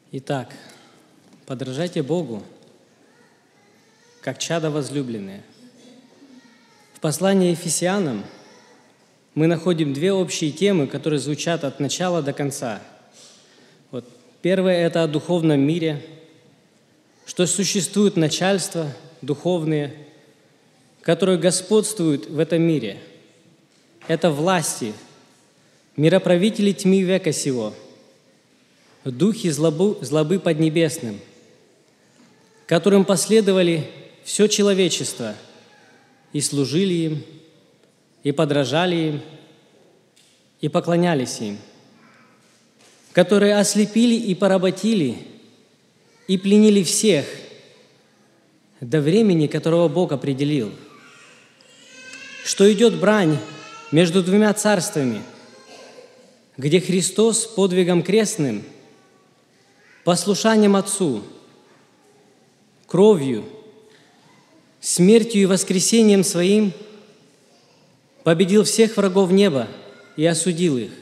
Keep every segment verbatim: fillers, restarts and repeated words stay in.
Итак, подражайте Богу, как чада возлюбленные. В послании Ефесянам мы находим две общие темы, которые звучат от начала до конца. Вот. Первое – это о духовном мире, что существует начальства духовные, которые господствуют в этом мире. Это власти, мироправители тьмы века сего, духи злобы, злобы поднебесным, которым последовали все человечество и служили им, и подражали им, и поклонялись им, которые ослепили и поработили, и пленили всех до времени, которого Бог определил, что идет брань между двумя царствами, где Христос подвигом крестным, послушанием Отцу, кровью, смертью и воскресением Своим победил всех врагов неба и осудил их.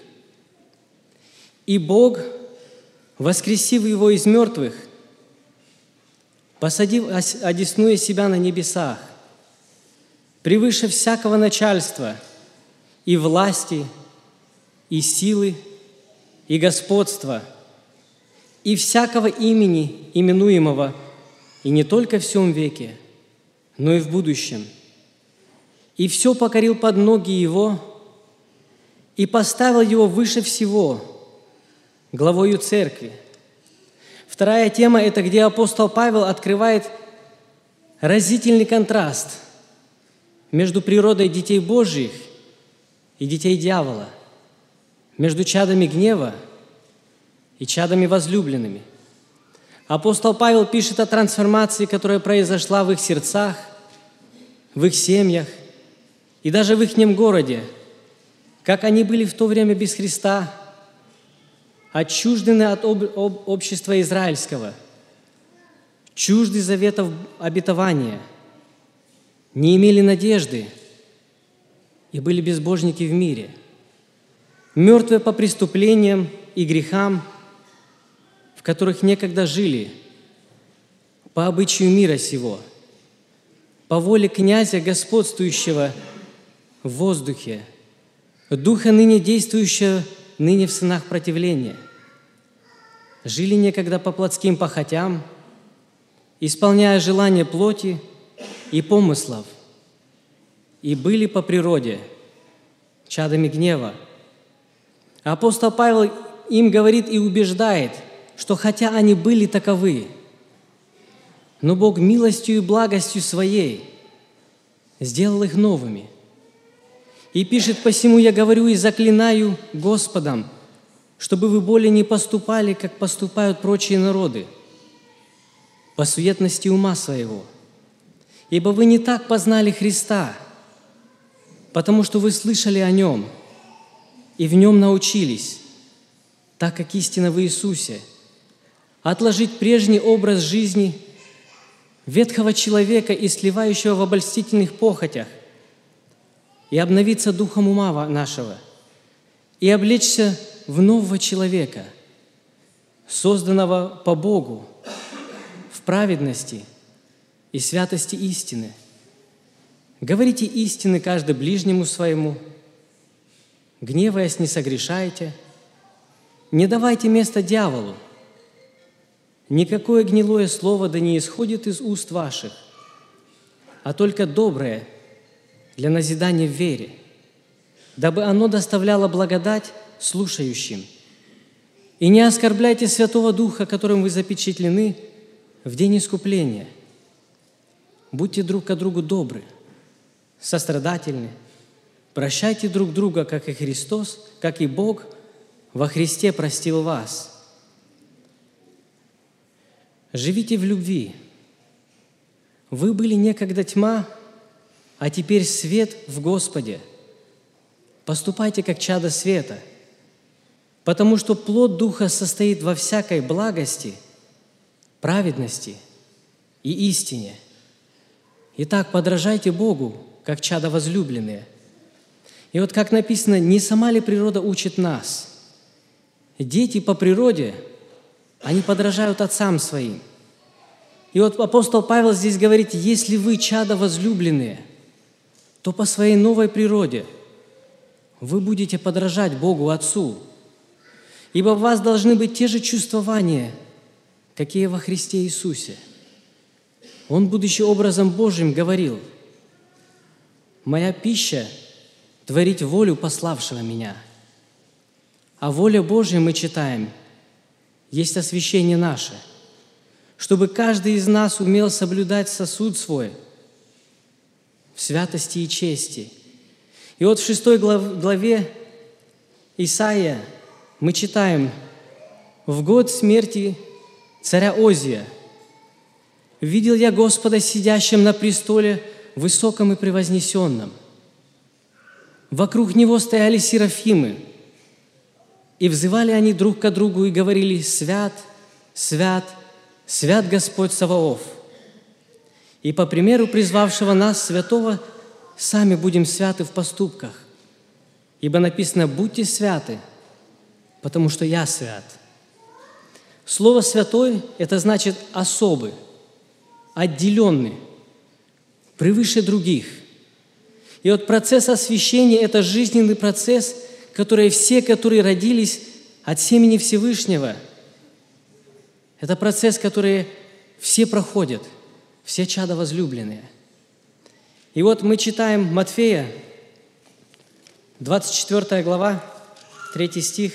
И Бог, воскресив Его из мертвых, посадив одесную себя на небесах, превыше всякого начальства и власти, и силы, и господства, и всякого имени, именуемого, и не только в сем веке, но и в будущем. И все покорил под ноги Его, и поставил Его выше всего, главою Церкви. Вторая тема – это где апостол Павел открывает разительный контраст между природой детей Божьих и детей дьявола, между чадами гнева и чадами возлюбленными. Апостол Павел пишет о трансформации, которая произошла в их сердцах, в их семьях и даже в их городе, как они были в то время без Христа, отчуждены от об, об, общества израильского, чужды заветов обетования, не имели надежды и были безбожники в мире, мертвые по преступлениям и грехам, в которых некогда жили, по обычаю мира сего, по воле князя, господствующего в воздухе, духа, ныне действующего ныне в сынах противления. Жили некогда по плотским похотям, исполняя желания плоти и помыслов, и были по природе чадами гнева. Апостол Павел им говорит и убеждает, что хотя они были таковы, но Бог милостью и благостью Своей сделал их новыми. И пишет: «Посему я говорю и заклинаю Господом, чтобы вы более не поступали, как поступают прочие народы, по суетности ума своего. Ибо вы не так познали Христа, потому что вы слышали о Нем и в Нем научились, так как истина в Иисусе, отложить прежний образ жизни ветхого человека и сливающего в обольстительных похотях, и обновиться духом ума нашего, и облечься в нового человека, созданного по Богу в праведности и святости истины. Говорите истины каждый ближнему своему, гневаясь, не согрешайте, не давайте места дьяволу. Никакое гнилое слово да не исходит из уст ваших, а только доброе для назидания в вере, дабы оно доставляло благодать слушающим. И не оскорбляйте Святого Духа, которым вы запечатлены в день искупления. Будьте друг к другу добры, сострадательны, прощайте друг друга, как и Христос, как и Бог во Христе простил вас. Живите в любви. Вы были некогда тьма, а теперь свет в Господе. Поступайте, как чада света, потому что плод Духа состоит во всякой благости, праведности и истине. Итак, подражайте Богу, как чада возлюбленные. И вот как написано, не сама ли природа учит нас? Дети по природе Они подражают отцам своим. И вот апостол Павел здесь говорит, если вы, чада возлюбленные, то по своей новой природе вы будете подражать Богу Отцу, ибо в вас должны быть те же чувствования, какие во Христе Иисусе. Он, будучи образом Божьим, говорил: «Моя пища – творить волю пославшего Меня». А воля Божья, мы читаем, есть освящение наше, чтобы каждый из нас умел соблюдать сосуд свой в святости и чести. И вот в шестой главе Исаия мы читаем: «В год смерти царя Озия видел я Господа сидящим на престоле высоком и превознесенном. Вокруг Него стояли серафимы, и взывали они друг к другу и говорили: «Свят, свят, свят Господь Саваоф». И по примеру призвавшего нас святого сами будем святы в поступках, ибо написано: «Будьте святы, потому что я свят». Слово «святой» – это значит особый, отделенный, превыше других. И вот процесс освящения – это жизненный процесс, который все, которые родились от семени Всевышнего, это процесс, который все проходят, все чада возлюбленные. И вот мы читаем Матфея, двадцать четвёртая глава, третий стих.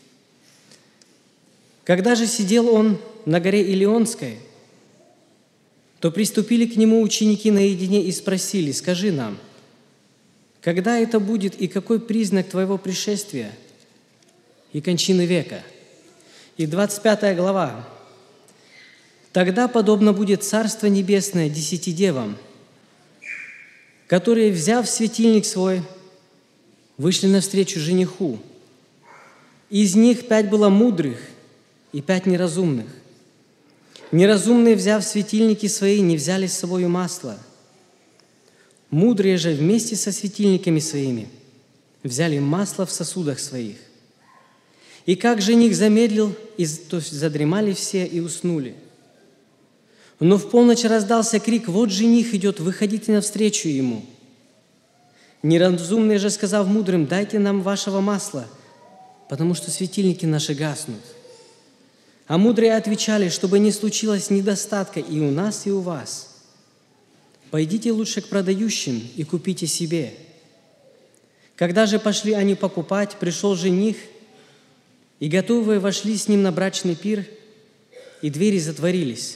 «Когда же сидел он на горе Илионской, то приступили к нему ученики наедине и спросили: скажи нам, когда это будет и какой признак твоего пришествия и кончины века?» И двадцать пятая глава. «Тогда подобно будет Царство Небесное десяти девам, которые, взяв светильник свой, вышли навстречу жениху. Из них пять было мудрых и пять неразумных. Неразумные, взяв светильники свои, не взяли с собою масла. Мудрые же вместе со светильниками своими взяли масло в сосудах своих. И как жених замедлил, то задремали все и уснули. Но в полночь раздался крик: вот жених идет, выходите навстречу ему. Неразумные же, сказав мудрым: дайте нам вашего масла, потому что светильники наши гаснут. А мудрые отвечали: чтобы не случилось недостатка и у нас, и у вас. Пойдите лучше к продающим и купите себе. Когда же пошли они покупать, пришел жених, и готовые вошли с ним на брачный пир, и двери затворились.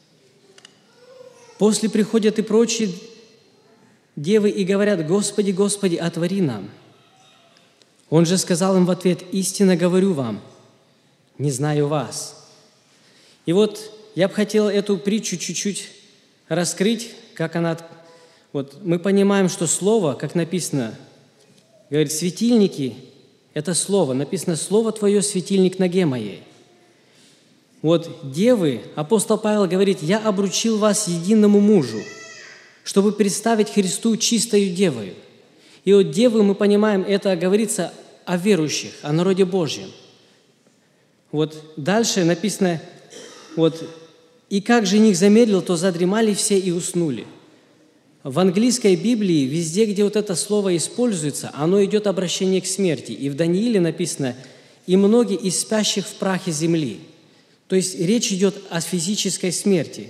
После приходят и прочие девы и говорят: Господи, Господи, отвори нам. Он же сказал им в ответ: истинно говорю вам, не знаю вас. И вот я бы хотел эту притчу чуть-чуть раскрыть, как она... Вот мы понимаем, что слово, как написано, говорит, светильники – это слово. Написано: «Слово Твое – светильник ноге моей». Вот девы, апостол Павел говорит: «Я обручил вас единому мужу, чтобы представить Христу чистою девою». И вот девы, мы понимаем, это говорится о верующих, о народе Божьем. Вот дальше написано, вот, «И как жених замедлил, то задремали все и уснули». В английской Библии, везде, где вот это слово используется, оно идет обращение к смерти. И в Данииле написано: «И многие из спящих в прахе земли». То есть речь идет о физической смерти.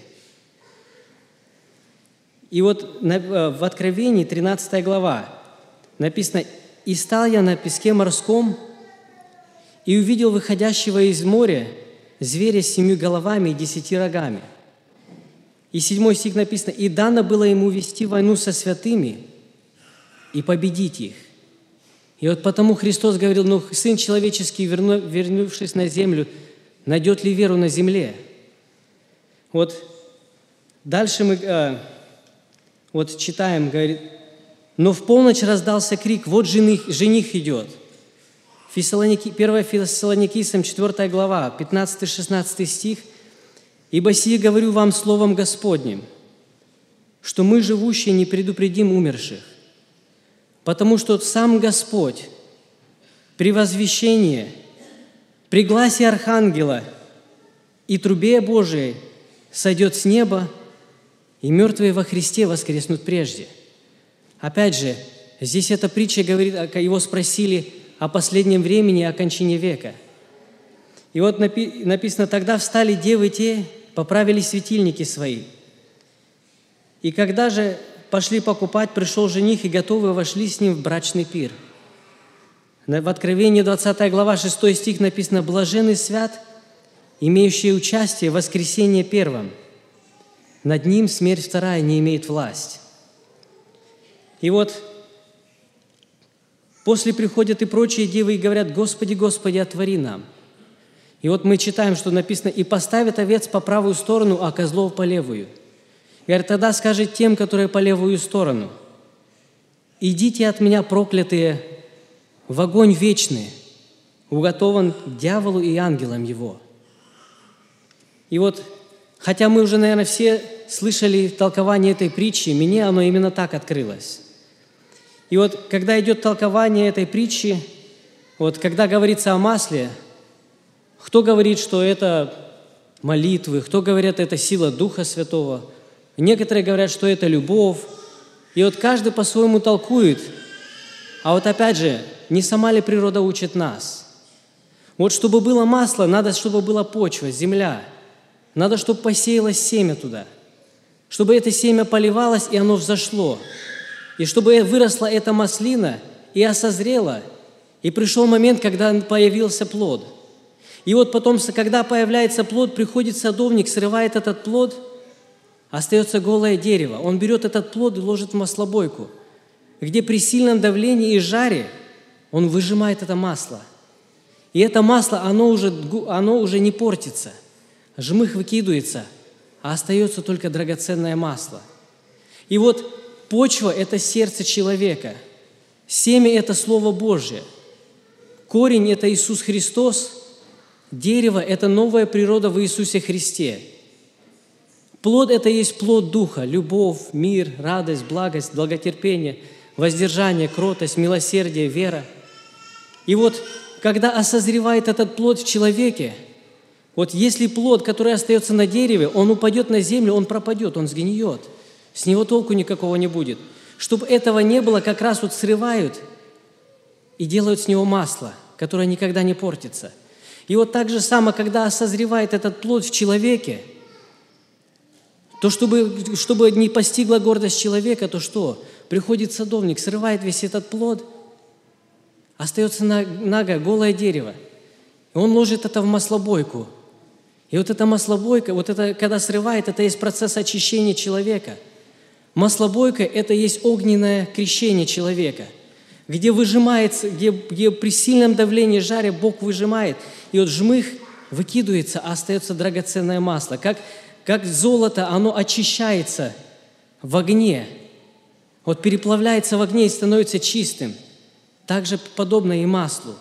И вот в Откровении, тринадцатая глава, написано: «И стал я на песке морском, и увидел выходящего из моря зверя с семью головами и десяти рогами». И седьмой стих написано: «И дано было ему вести войну со святыми и победить их». И вот потому Христос говорил: «Ну, Сын Человеческий, верну, вернувшись на землю, найдет ли веру на земле?» Вот дальше мы э, вот читаем, говорит: «Но в полночь раздался крик: вот жених, жених идет». Фессалоники, первое Фессалоникийцам, четвёртая глава, пятнадцатый-шестнадцатый стих. «Ибо сие говорю вам словом Господним, что мы, живущие, не предупредим умерших, потому что сам Господь при возвещении, при гласе архангела и трубе Божией сойдет с неба, и мертвые во Христе воскреснут прежде». Опять же, здесь эта притча говорит, его спросили о последнем времени, о кончине века. И вот написано: «Тогда встали девы те, поправили светильники свои. И когда же пошли покупать, пришел жених, и готовые вошли с ним в брачный пир». В Откровении двадцатая глава, шестой стих написано: «Блаженный свят, имеющий участие в воскресении первом. Над ним смерть вторая не имеет власть». И вот после приходят и прочие девы и говорят: «Господи, Господи, отвори нам». И вот мы читаем, что написано: «И поставит овец по правую сторону, а козлов по левую». И говорит: «Тогда скажет тем, которые по левую сторону: идите от меня, проклятые, в огонь вечный, уготован дьяволу и ангелам его». И вот, хотя мы уже, наверное, все слышали толкование этой притчи, мне оно именно так открылось. И вот, когда идет толкование этой притчи, вот, когда говорится о масле, кто говорит, что это молитвы, кто говорит, это сила Духа Святого, некоторые говорят, что это любовь. И вот каждый по-своему толкует. А вот опять же, не сама ли природа учит нас? Вот чтобы было масло, надо, чтобы была почва, земля. Надо, чтобы посеялось семя туда. Чтобы это семя поливалось, и оно взошло. И чтобы выросла эта маслина, и осозрела, и пришел момент, когда появился плод. И вот потом, когда появляется плод, приходит садовник, срывает этот плод, остается голое дерево. Он берет этот плод и ложит в маслобойку, где при сильном давлении и жаре он выжимает это масло. И это масло, оно уже, оно уже не портится. Жмых выкидывается, а остается только драгоценное масло. И вот почва – это сердце человека. Семя – это Слово Божье. Корень – это Иисус Христос. Дерево – это новая природа в Иисусе Христе. Плод – это есть плод Духа, любовь, мир, радость, благость, долготерпение, воздержание, кротость, милосердие, вера. И вот, когда осозревает этот плод в человеке, вот если плод, который остается на дереве, он упадет на землю, он пропадет, он сгниет. С него толку никакого не будет. Чтобы этого не было, как раз вот срывают и делают с него масло, которое никогда не портится. И вот так же само, когда созревает этот плод в человеке, то чтобы, чтобы не постигла гордость человека, то что? Приходит садовник, срывает весь этот плод, остается наго, голое дерево. И он ложит это в маслобойку. И вот эта маслобойка, вот это, когда срывает, это есть процесс очищения человека. Маслобойка – это есть огненное крещение человека, где выжимается, где, где при сильном давлении жаре Бог выжимает, и вот жмых выкидывается, а остается драгоценное масло. Как, как золото, оно очищается в огне, вот переплавляется в огне и становится чистым. Так же подобно и маслу.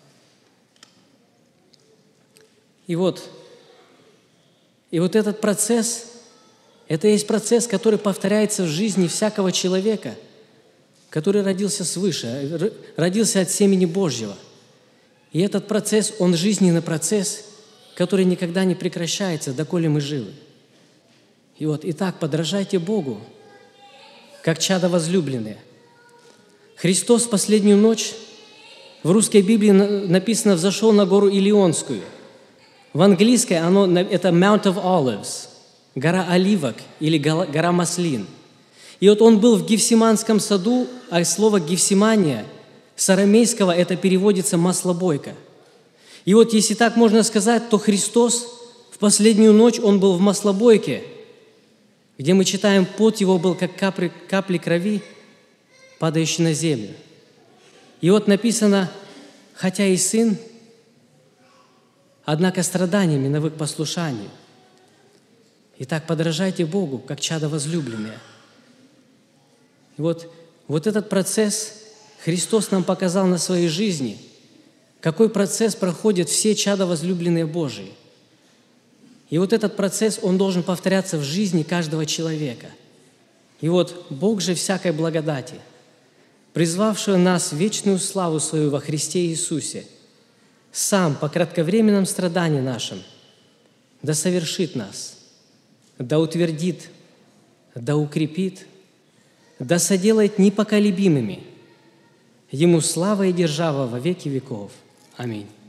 И вот, и вот этот процесс, это есть процесс, который повторяется в жизни всякого человека, который родился свыше, родился от семени Божьего. И этот процесс, он жизненный процесс, который никогда не прекращается, доколе мы живы. И вот, итак, подражайте Богу, как чада возлюбленные. Христос в последнюю ночь, в русской Библии написано, взошел на гору Илионскую. В английской оно, это Mount of Olives, гора оливок или гора маслин. И вот он был в Гефсиманском саду, а слово «Гефсимания» с арамейского это переводится «маслобойка». И вот если так можно сказать, то Христос в последнюю ночь, он был в маслобойке, где мы читаем, пот его был, как капли, капли крови, падающие на землю. И вот написано, хотя и сын, однако страданиями навык послушанию. Итак, подражайте Богу, как чада возлюбленные. И вот, вот этот процесс Христос нам показал на своей жизни, какой процесс проходят все чада возлюбленные Божии. И вот этот процесс, он должен повторяться в жизни каждого человека. И вот Бог же всякой благодати, призвавшего нас в вечную славу свою во Христе Иисусе, сам по кратковременном страдании нашем да совершит нас, да утвердит, да укрепит, да соделает непоколебимыми. Ему слава и держава во веки веков. Аминь.